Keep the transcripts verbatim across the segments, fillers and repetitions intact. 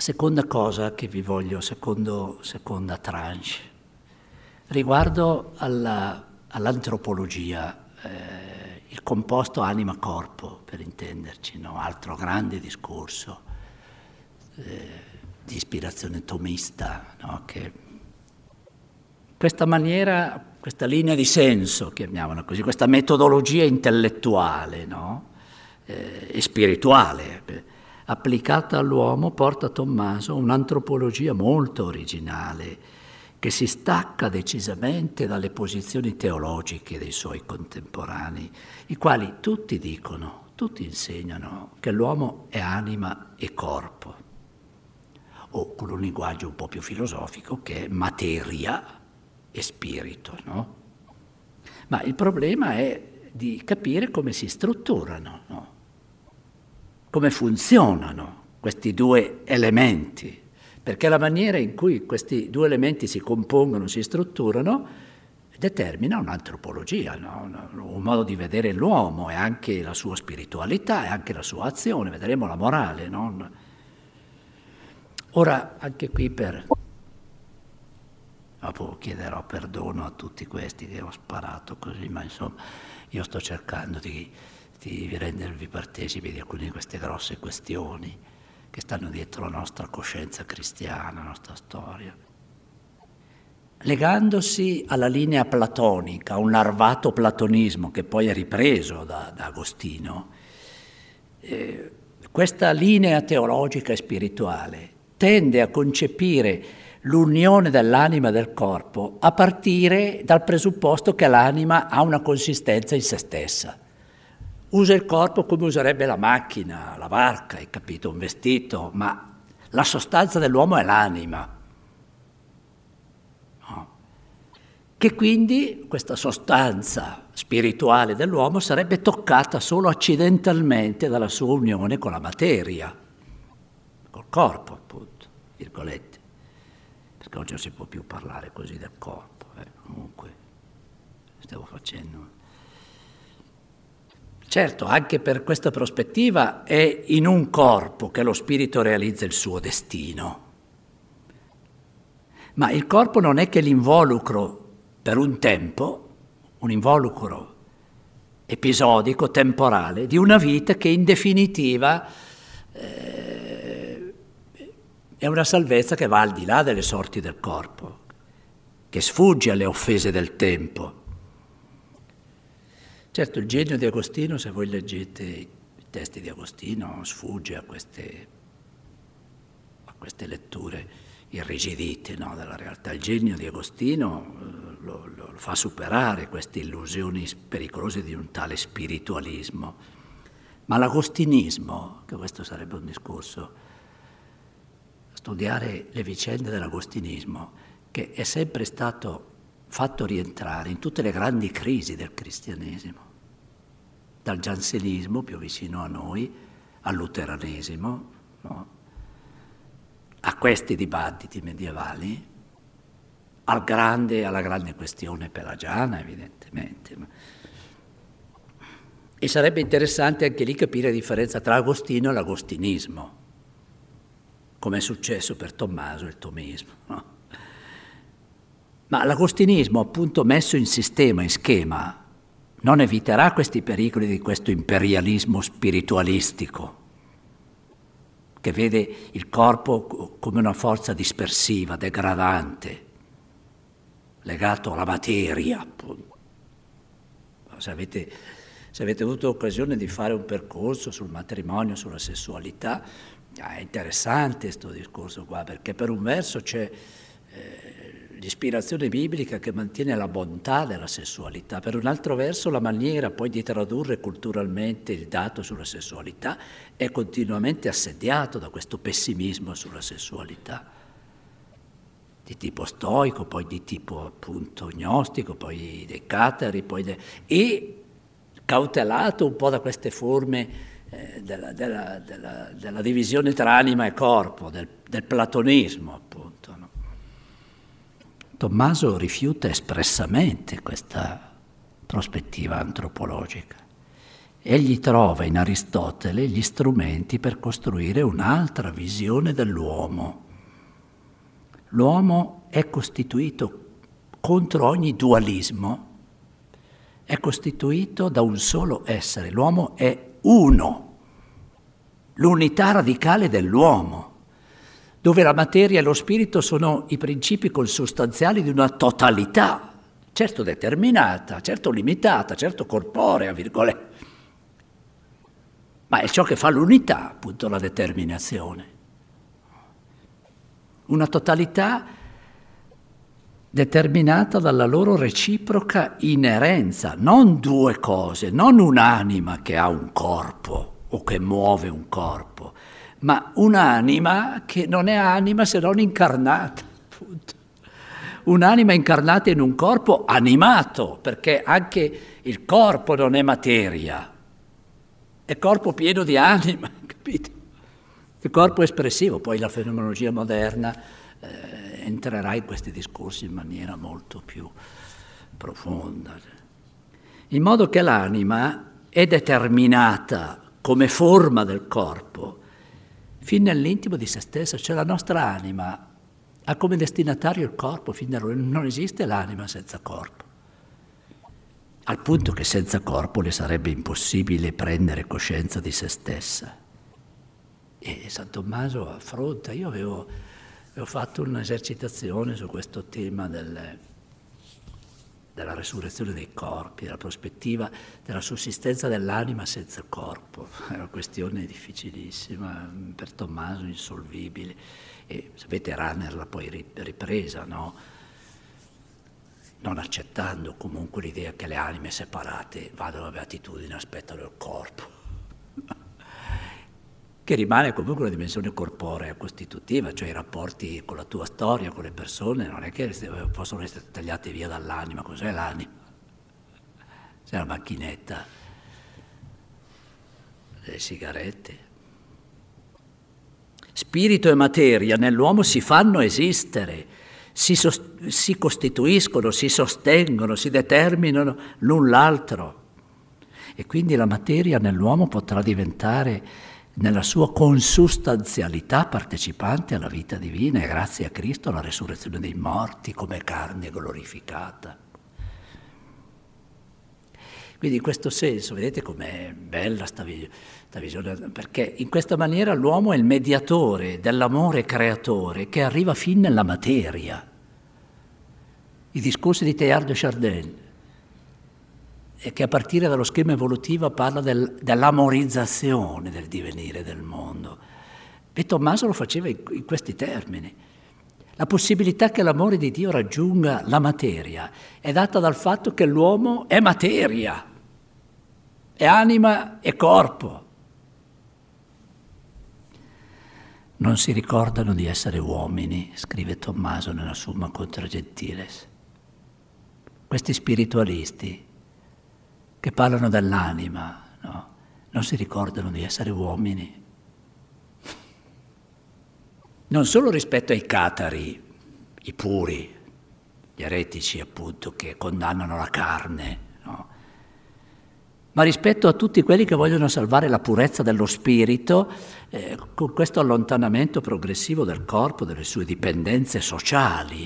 Seconda cosa che vi voglio, secondo, seconda tranche, riguardo alla, all'antropologia, eh, il composto anima-corpo, per intenderci, no? Altro grande discorso eh, di ispirazione tomista, no? Che questa maniera, questa linea di senso, chiamiamola così, questa metodologia intellettuale, no? eh, e spirituale, applicata all'uomo, porta Tommaso un'antropologia molto originale, che si stacca decisamente dalle posizioni teologiche dei suoi contemporanei, i quali tutti dicono, tutti insegnano che l'uomo è anima e corpo, o con un linguaggio un po' più filosofico che è materia e spirito, no? Ma il problema è di capire come si strutturano, no? Come funzionano questi due elementi, perché la maniera in cui questi due elementi si compongono, si strutturano, determina un'antropologia, no? Un modo di vedere l'uomo e anche la sua spiritualità e anche la sua azione, vedremo la morale, no? Ora, anche qui per... Dopo chiederò perdono a tutti questi che ho sparato così, ma insomma io sto cercando di... di rendervi partecipi di alcune di queste grosse questioni che stanno dietro la nostra coscienza cristiana, la nostra storia. Legandosi alla linea platonica, un larvato platonismo che poi è ripreso da, da Agostino, eh, questa linea teologica e spirituale tende a concepire l'unione dell'anima e del corpo a partire dal presupposto che l'anima ha una consistenza in se stessa. Usa il corpo come userebbe la macchina, la barca, hai capito, un vestito, ma la sostanza dell'uomo è l'anima. No. Che quindi questa sostanza spirituale dell'uomo sarebbe toccata solo accidentalmente dalla sua unione con la materia, col corpo, appunto, virgolette. Perché oggi non si può più parlare così del corpo, eh, comunque stiamo facendo... Certo, anche per questa prospettiva è in un corpo che lo spirito realizza il suo destino. Ma il corpo non è che l'involucro per un tempo, un involucro episodico, temporale, di una vita che in definitiva eh, è una salvezza che va al di là delle sorti del corpo, che sfugge alle offese del tempo. Certo, il genio di Agostino, se voi leggete i testi di Agostino, sfugge a queste, a queste letture irrigidite, no, della realtà. Il genio di Agostino eh, lo, lo fa superare queste illusioni pericolose di un tale spiritualismo. Ma l'agostinismo, che questo sarebbe un discorso, studiare le vicende dell'agostinismo, che è sempre stato fatto rientrare in tutte le grandi crisi del cristianesimo, dal giansenismo più vicino a noi, al luteranesimo, no? A questi dibattiti medievali, al grande, alla grande questione pelagiana, evidentemente. E sarebbe interessante anche lì capire la differenza tra Agostino e l'agostinismo, come è successo per Tommaso e il tomismo, no? Ma l'agostinismo, appunto messo in sistema, in schema, non eviterà questi pericoli di questo imperialismo spiritualistico, che vede il corpo come una forza dispersiva, degradante, legato alla materia, appunto. Se avete, se avete avuto occasione di fare un percorso sul matrimonio, sulla sessualità, è interessante questo discorso qua, perché per un verso c'è... Eh, l'ispirazione biblica che mantiene la bontà della sessualità, per un altro verso la maniera poi di tradurre culturalmente il dato sulla sessualità è continuamente assediato da questo pessimismo sulla sessualità, di tipo stoico, poi di tipo appunto gnostico, poi dei catari, poi de... e cautelato un po' da queste forme eh, della, della, della, della divisione tra anima e corpo, del, del platonismo appunto, no? Tommaso rifiuta espressamente questa prospettiva antropologica egli trova in Aristotele gli strumenti per costruire un'altra visione dell'uomo. L'uomo è costituito contro ogni dualismo, è costituito da un solo essere. L'uomo è uno, l'unità radicale dell'uomo, dove la materia e lo spirito sono i principi consustanziali di una totalità, certo determinata, certo limitata, certo corporea, virgolette. Ma è ciò che fa l'unità, appunto, la determinazione. Una totalità determinata dalla loro reciproca inerenza, non due cose, non un'anima che ha un corpo o che muove un corpo, ma un'anima che non è anima se non incarnata, appunto. Un'anima incarnata in un corpo animato, perché anche il corpo non è materia, è corpo pieno di anima, capito? Il corpo espressivo, poi la fenomenologia moderna eh, entrerà in questi discorsi in maniera molto più profonda. In modo che l'anima è determinata come forma del corpo fin nell'intimo di se stessa, cioè la nostra anima ha come destinatario il corpo, fin nel... non esiste l'anima senza corpo. Al punto che senza corpo le sarebbe impossibile prendere coscienza di se stessa. E San Tommaso affronta, io avevo, avevo fatto un'esercitazione su questo tema del, della resurrezione dei corpi, della prospettiva della sussistenza dell'anima senza il corpo. È una questione difficilissima, per Tommaso insolvibile. E sapete, Rahner l'ha poi ripresa, no? Non accettando comunque l'idea che le anime separate vadano a beatitudine, aspettano il corpo, che rimane comunque una dimensione corporea costitutiva, cioè i rapporti con la tua storia, con le persone, non è che possono essere tagliati via dall'anima. Cos'è l'anima? C'è la macchinetta delle sigarette. Spirito e materia nell'uomo si fanno esistere, Si, sost- si costituiscono, si sostengono, si determinano l'un l'altro. E quindi la materia nell'uomo potrà diventare, nella sua consustanzialità, partecipante alla vita divina, e grazie a Cristo alla resurrezione dei morti come carne glorificata. Quindi in questo senso, vedete com'è bella sta, vi- sta visione, perché in questa maniera l'uomo è il mediatore dell'amore creatore che arriva fin nella materia. I discorsi di Teilhard de Chardin, e che a partire dallo schema evolutivo parla del, dell'amorizzazione del divenire del mondo. E Tommaso lo faceva in, in questi termini. La possibilità che l'amore di Dio raggiunga la materia è data dal fatto che l'uomo è materia, è anima e corpo. Non si ricordano di essere uomini, scrive Tommaso nella Summa contra Gentiles. Questi spiritualisti che parlano dell'anima, no? Non si ricordano di essere uomini. Non solo rispetto ai catari, i puri, gli eretici appunto che condannano la carne, no? Ma rispetto a tutti quelli che vogliono salvare la purezza dello spirito, eh, con questo allontanamento progressivo del corpo, delle sue dipendenze sociali.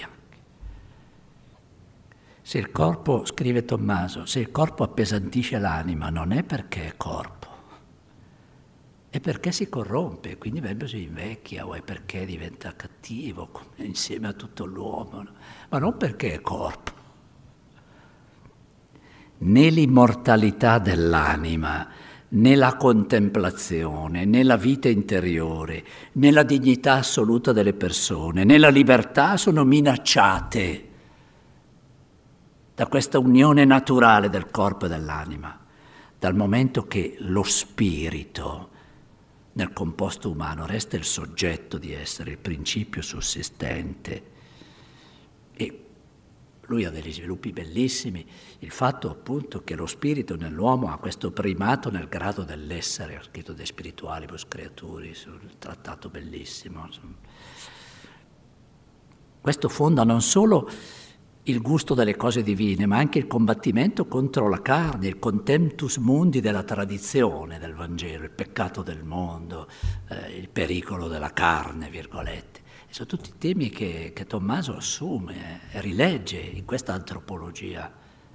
Se il corpo, scrive Tommaso, se il corpo appesantisce l'anima non è perché è corpo, è perché si corrompe, quindi per si invecchia, o è perché diventa cattivo, come insieme a tutto l'uomo, no? Ma non perché è corpo. Né l'immortalità dell'anima, né la contemplazione, né la vita interiore, né la dignità assoluta delle persone, né la libertà sono minacciate da questa unione naturale del corpo e dell'anima, dal momento che lo spirito nel composto umano resta il soggetto di essere, il principio sussistente. E lui ha degli sviluppi bellissimi, il fatto appunto che lo spirito nell'uomo ha questo primato nel grado dell'essere, ha scritto De Spiritualibus Creaturis, un trattato bellissimo. Questo fonda non solo il gusto delle cose divine, ma anche il combattimento contro la carne, il contemptus mundi della tradizione del Vangelo, il peccato del mondo, eh, il pericolo della carne, virgolette. E sono tutti temi che, che Tommaso assume e rilegge in questa antropologia.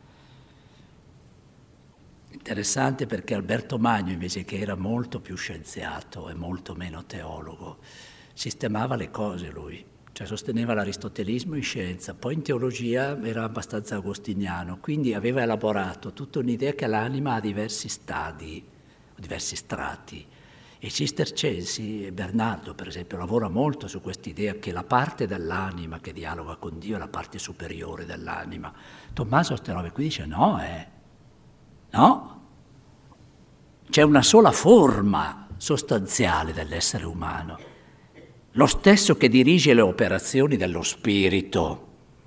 Interessante perché Alberto Magno, invece, che era molto più scienziato e molto meno teologo, sistemava le cose lui. Cioè sosteneva l'aristotelismo in scienza, poi in teologia era abbastanza agostiniano, quindi aveva elaborato tutta un'idea che l'anima ha diversi stadi, diversi strati. E i cistercensi, Bernardo per esempio, lavora molto su quest'idea che la parte dell'anima che dialoga con Dio è la parte superiore dell'anima. Tommaso queste robe qui dice no, eh, no, c'è una sola forma sostanziale dell'essere umano. Lo stesso che dirige le operazioni dello spirito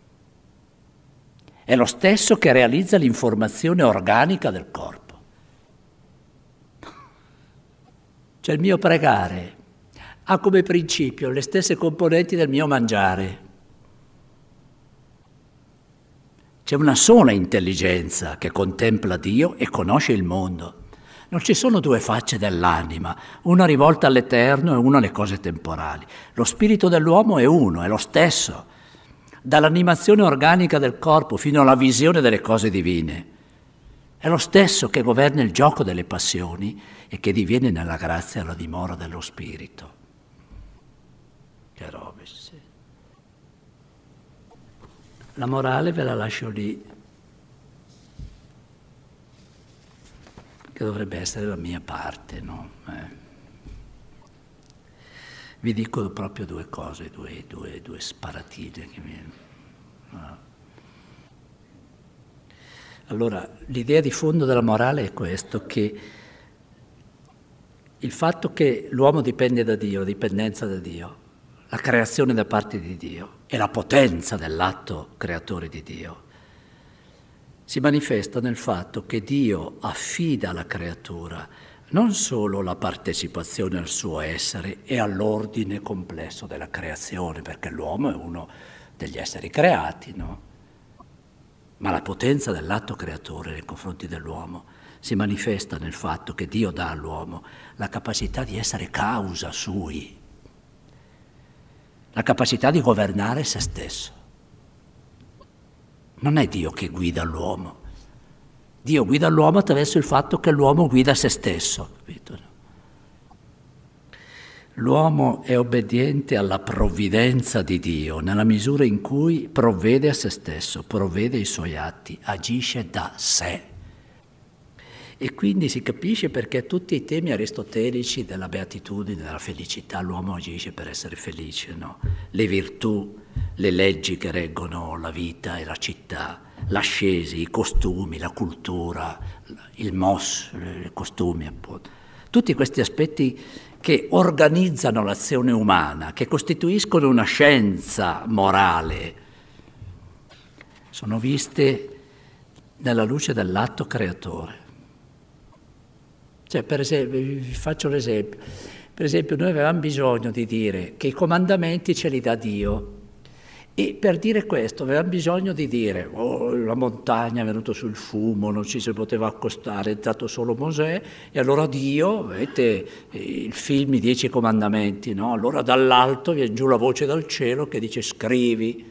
è lo stesso che realizza l'informazione organica del corpo. Cioè il mio pregare ha come principio le stesse componenti del mio mangiare. C'è una sola intelligenza che contempla Dio e conosce il mondo. Non ci sono due facce dell'anima, una rivolta all'eterno e una alle cose temporali. Lo spirito dell'uomo è uno, è lo stesso, dall'animazione organica del corpo fino alla visione delle cose divine. È lo stesso che governa il gioco delle passioni e che diviene nella grazia la dimora dello spirito. Che robe, sì. La morale ve la lascio lì, che dovrebbe essere la mia parte, no? Eh. Vi dico proprio due cose, due, due, due sparatine che mi... no. Allora, l'idea di fondo della morale è questo, che il fatto che l'uomo dipende da Dio, la dipendenza da Dio, la creazione da parte di Dio e la potenza dell'atto creatore di Dio, si manifesta nel fatto che Dio affida alla creatura non solo la partecipazione al suo essere e all'ordine complesso della creazione, perché l'uomo è uno degli esseri creati, no? Ma la potenza dell'atto creatore nei confronti dell'uomo si manifesta nel fatto che Dio dà all'uomo la capacità di essere causa sui, la capacità di governare se stesso. Non è Dio che guida l'uomo. Dio guida l'uomo attraverso il fatto che l'uomo guida se stesso. Capito? L'uomo è obbediente alla provvidenza di Dio nella misura in cui provvede a se stesso, provvede i suoi atti, agisce da sé. E quindi si capisce perché tutti i temi aristotelici della beatitudine, della felicità, l'uomo agisce per essere felice, no? Le virtù, le leggi che reggono la vita e la città, l'ascesi, i costumi, la cultura, il mos, i costumi appunto. Tutti questi aspetti che organizzano l'azione umana, che costituiscono una scienza morale, sono viste nella luce dell'atto creatore. Cioè, per esempio, vi faccio l'esempio. Per esempio, noi avevamo bisogno di dire che i comandamenti ce li dà Dio. E per dire questo avevamo bisogno di dire oh, la montagna è venuta sul fumo, non ci si poteva accostare, è entrato solo Mosè, e allora Dio, vedete il film I Dieci Comandamenti, no? Allora dall'alto viene giù la voce dal cielo che dice scrivi.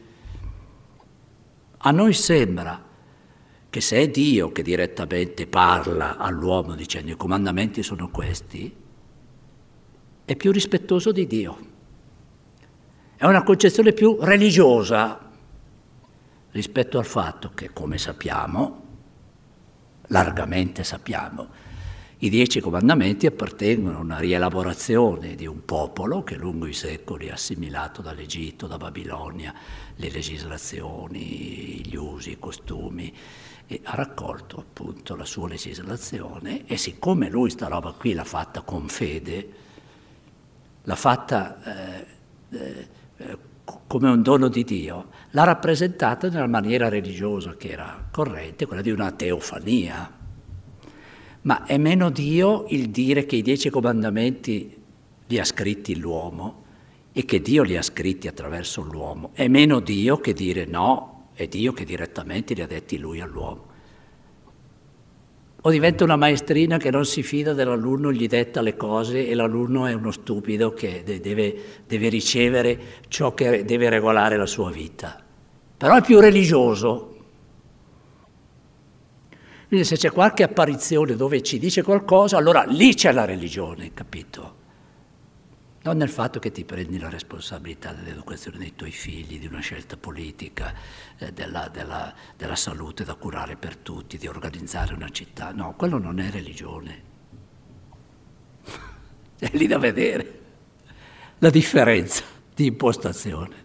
A noi sembra che se è Dio che direttamente parla all'uomo dicendo i comandamenti sono questi, è più rispettoso di Dio. È una concezione più religiosa rispetto al fatto che, come sappiamo, largamente sappiamo, i Dieci Comandamenti appartengono a una rielaborazione di un popolo che lungo i secoli ha assimilato dall'Egitto, da Babilonia, le legislazioni, gli usi, i costumi, e ha raccolto appunto la sua legislazione e siccome lui sta roba qui l'ha fatta con fede, l'ha fatta eh, eh, come un dono di Dio, l'ha rappresentata nella maniera religiosa che era corrente, quella di una teofania. Ma è meno Dio il dire che i Dieci Comandamenti li ha scritti l'uomo e che Dio li ha scritti attraverso l'uomo. È meno Dio che dire no, è Dio che direttamente li ha detti lui all'uomo. O diventa una maestrina che non si fida dell'alunno, gli detta le cose e l'alunno è uno stupido che deve, deve ricevere ciò che deve regolare la sua vita. Però è più religioso. Quindi se c'è qualche apparizione dove ci dice qualcosa, allora lì c'è la religione, capito? Non nel fatto che ti prendi la responsabilità dell'educazione dei tuoi figli, di una scelta politica, eh, della, della, della salute da curare per tutti, di organizzare una città. No, quello non è religione. È lì da vedere la differenza di impostazione.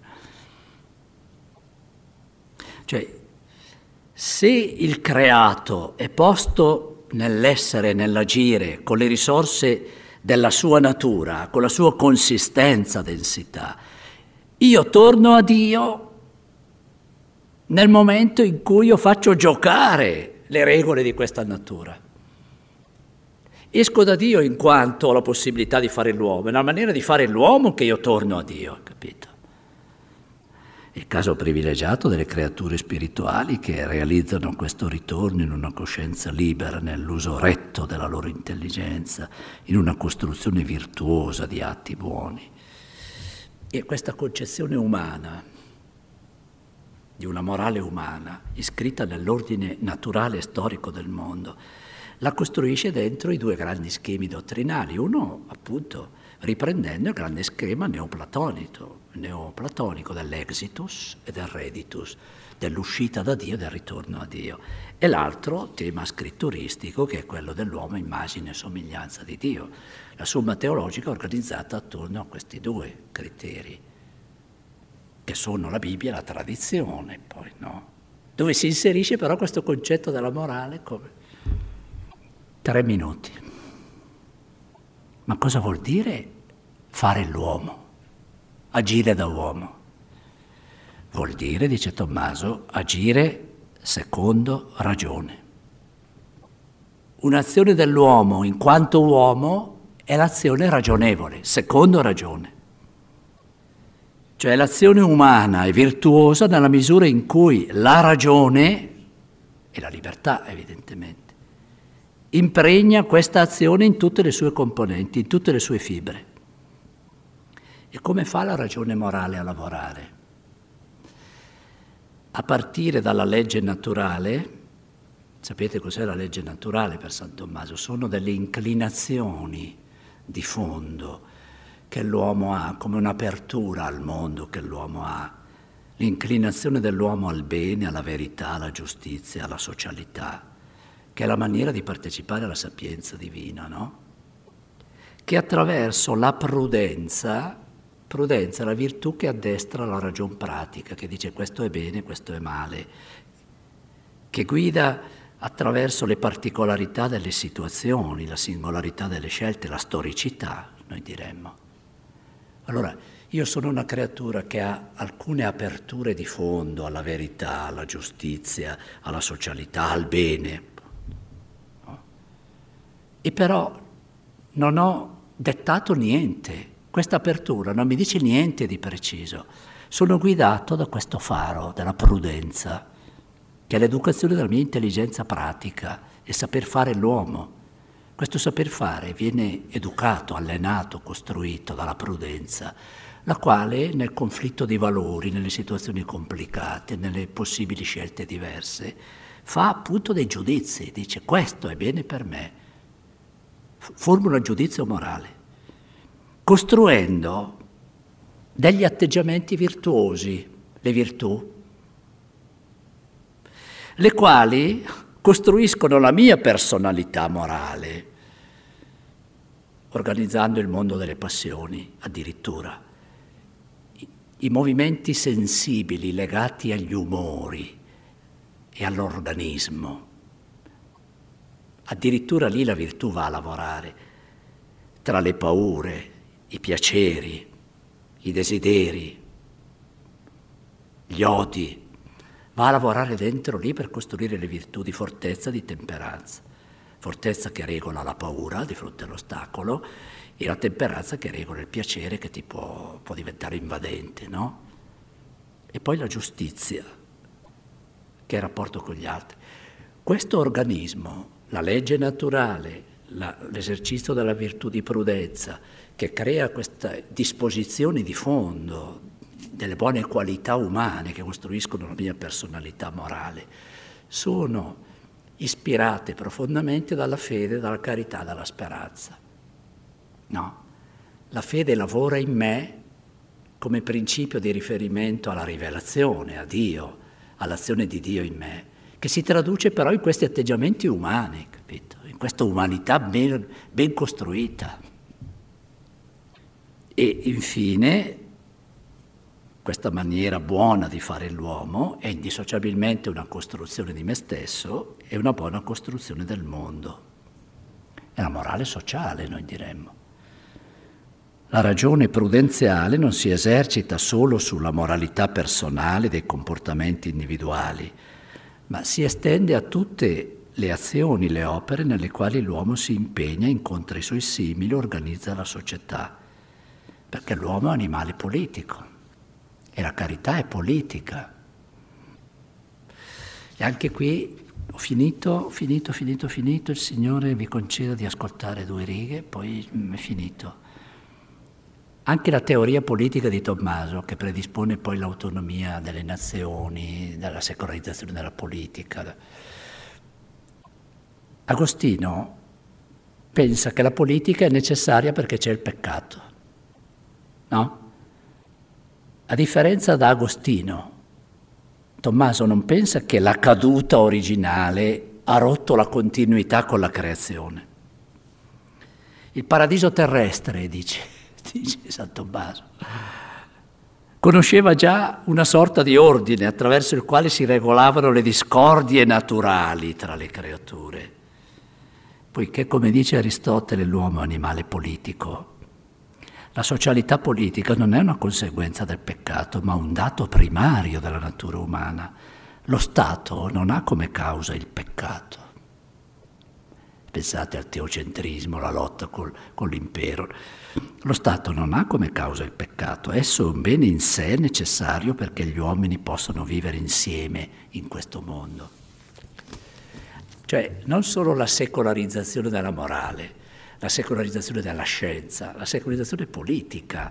Cioè, se il creato è posto nell'essere, nell'agire, con le risorse della sua natura, con la sua consistenza, densità, io torno a Dio nel momento in cui io faccio giocare le regole di questa natura. Esco da Dio in quanto ho la possibilità di fare l'uomo, è una maniera di fare l'uomo che io torno a Dio, capito? Il caso privilegiato delle creature spirituali che realizzano questo ritorno in una coscienza libera, nell'uso retto della loro intelligenza, in una costruzione virtuosa di atti buoni. E questa concezione umana, di una morale umana, iscritta nell'ordine naturale e storico del mondo, la costruisce dentro i due grandi schemi dottrinali. Uno, appunto, riprendendo il grande schema neoplatonico, neoplatonico dell'exitus e del reditus, dell'uscita da Dio e del ritorno a Dio. E l'altro tema scritturistico, che è quello dell'uomo immagine e somiglianza di Dio. La somma teologica è organizzata attorno a questi due criteri, che sono la Bibbia e la tradizione, poi, no? Dove si inserisce però questo concetto della morale come tre minuti. Ma cosa vuol dire fare l'uomo? Agire da uomo. Vuol dire, dice Tommaso, agire secondo ragione. Un'azione dell'uomo in quanto uomo è l'azione ragionevole, secondo ragione. Cioè l'azione umana è virtuosa nella misura in cui la ragione, e la libertà evidentemente, impregna questa azione in tutte le sue componenti, in tutte le sue fibre. E come fa la ragione morale a lavorare? A partire dalla legge naturale, sapete cos'è la legge naturale per San Tommaso? Sono delle inclinazioni di fondo che l'uomo ha, come un'apertura al mondo che l'uomo ha. L'inclinazione dell'uomo al bene, alla verità, alla giustizia, alla socialità, che è la maniera di partecipare alla sapienza divina, no? Che attraverso la prudenza, prudenza è la virtù che addestra la ragion pratica, che dice questo è bene, questo è male, che guida attraverso le particolarità delle situazioni, la singolarità delle scelte, la storicità, noi diremmo. Allora, io sono una creatura che ha alcune aperture di fondo alla verità, alla giustizia, alla socialità, al bene. No? E però non ho dettato niente. Questa apertura non mi dice niente di preciso. Sono guidato da questo faro della prudenza, che è l'educazione della mia intelligenza pratica e saper fare l'uomo. Questo saper fare viene educato, allenato, costruito dalla prudenza, la quale nel conflitto di valori, nelle situazioni complicate, nelle possibili scelte diverse, fa appunto dei giudizi, dice questo è bene per me, formula un giudizio morale, costruendo degli atteggiamenti virtuosi, le virtù, le quali costruiscono la mia personalità morale, organizzando il mondo delle passioni addirittura. I, i movimenti sensibili legati agli umori e all'organismo. Addirittura lì la virtù va a lavorare, tra le paure, i piaceri, i desideri, gli odi, va a lavorare dentro lì per costruire le virtù di fortezza, di temperanza. Fortezza che regola la paura di fronte all'ostacolo e la temperanza che regola il piacere che ti può, può diventare invadente, no? E poi la giustizia, che è il rapporto con gli altri. Questo organismo, la legge naturale, la, l'esercizio della virtù di prudenza, che crea queste disposizioni di fondo, delle buone qualità umane che costruiscono la mia personalità morale, sono ispirate profondamente dalla fede, dalla carità, dalla speranza. No, la fede lavora in me come principio di riferimento alla rivelazione, a Dio, all'azione di Dio in me, che si traduce però in questi atteggiamenti umani, capito? In questa umanità ben, ben costruita. E infine, questa maniera buona di fare l'uomo è indissociabilmente una costruzione di me stesso e una buona costruzione del mondo. È la morale sociale, noi diremmo. La ragione prudenziale non si esercita solo sulla moralità personale dei comportamenti individuali, ma si estende a tutte le azioni, le opere nelle quali l'uomo si impegna, incontra i suoi simili, organizza la società, perché l'uomo è un animale politico e la carità è politica. E anche qui ho finito, finito, finito, finito, il Signore vi conceda di ascoltare due righe, poi è finito. Anche la teoria politica di Tommaso, che predispone poi l'autonomia delle nazioni, della secolarizzazione della politica. Agostino pensa che la politica è necessaria perché c'è il peccato, no? A differenza da Agostino, Tommaso non pensa che la caduta originale ha rotto la continuità con la creazione. Il paradiso terrestre, dice, dice San Tommaso, conosceva già una sorta di ordine attraverso il quale si regolavano le discordie naturali tra le creature, poiché, come dice Aristotele, l'uomo è un animale politico. La socialità politica non è una conseguenza del peccato, ma un dato primario della natura umana. Lo Stato non ha come causa il peccato. Pensate al teocentrismo, la lotta col, con l'impero. Lo Stato non ha come causa il peccato, esso è un bene in sé necessario perché gli uomini possano vivere insieme in questo mondo. Cioè, non solo la secolarizzazione della morale, la secolarizzazione della scienza, la secolarizzazione politica.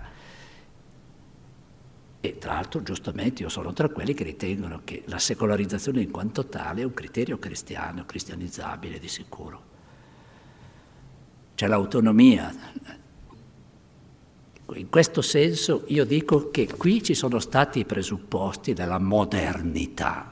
E tra l'altro, giustamente, io sono tra quelli che ritengono che la secolarizzazione in quanto tale è un criterio cristiano, cristianizzabile di sicuro. C'è l'autonomia. In questo senso io dico che qui ci sono stati i presupposti della modernità.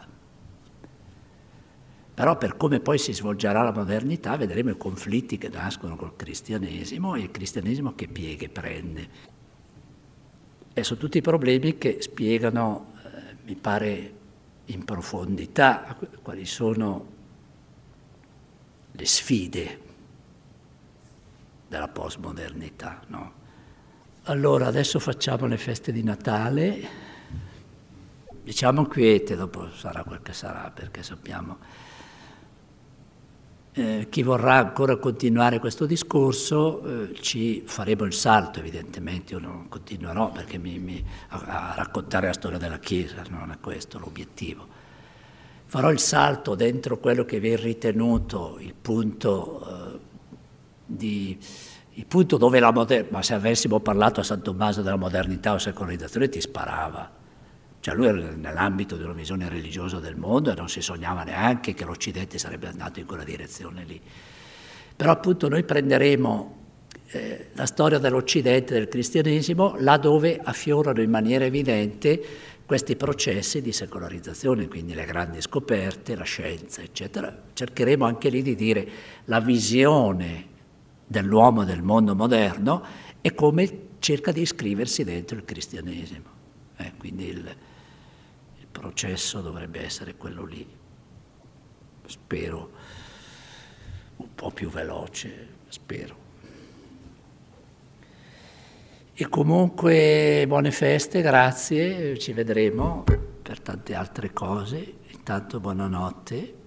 Però per come poi si svolgerà la modernità vedremo i conflitti che nascono col cristianesimo e il cristianesimo che pieghe prende. E sono tutti problemi che spiegano, eh, mi pare, in profondità quali sono le sfide della postmodernità, no? Allora, adesso facciamo le feste di Natale, diciamo quiete, dopo sarà quel che sarà, perché sappiamo... Eh, chi vorrà ancora continuare questo discorso, eh, ci faremo il salto, evidentemente, io non continuerò perché mi, mi, a, a raccontare la storia della Chiesa, non è questo l'obiettivo. Farò il salto dentro quello che vi è ritenuto il punto, eh, di, il punto dove la modernità, ma se avessimo parlato a San Tommaso della modernità o secolarizzazione ti sparava. Cioè lui era nell'ambito di una visione religiosa del mondo e non si sognava neanche che l'Occidente sarebbe andato in quella direzione lì. Però appunto noi prenderemo eh, la storia dell'Occidente, del cristianesimo, là dove affiorano in maniera evidente questi processi di secolarizzazione, quindi le grandi scoperte, la scienza, eccetera. Cercheremo anche lì di dire la visione dell'uomo del mondo moderno e come cerca di iscriversi dentro il cristianesimo. Eh, quindi il Il processo dovrebbe essere quello lì, spero, un po' più veloce, spero. E comunque buone feste, grazie, ci vedremo per tante altre cose. Intanto buonanotte.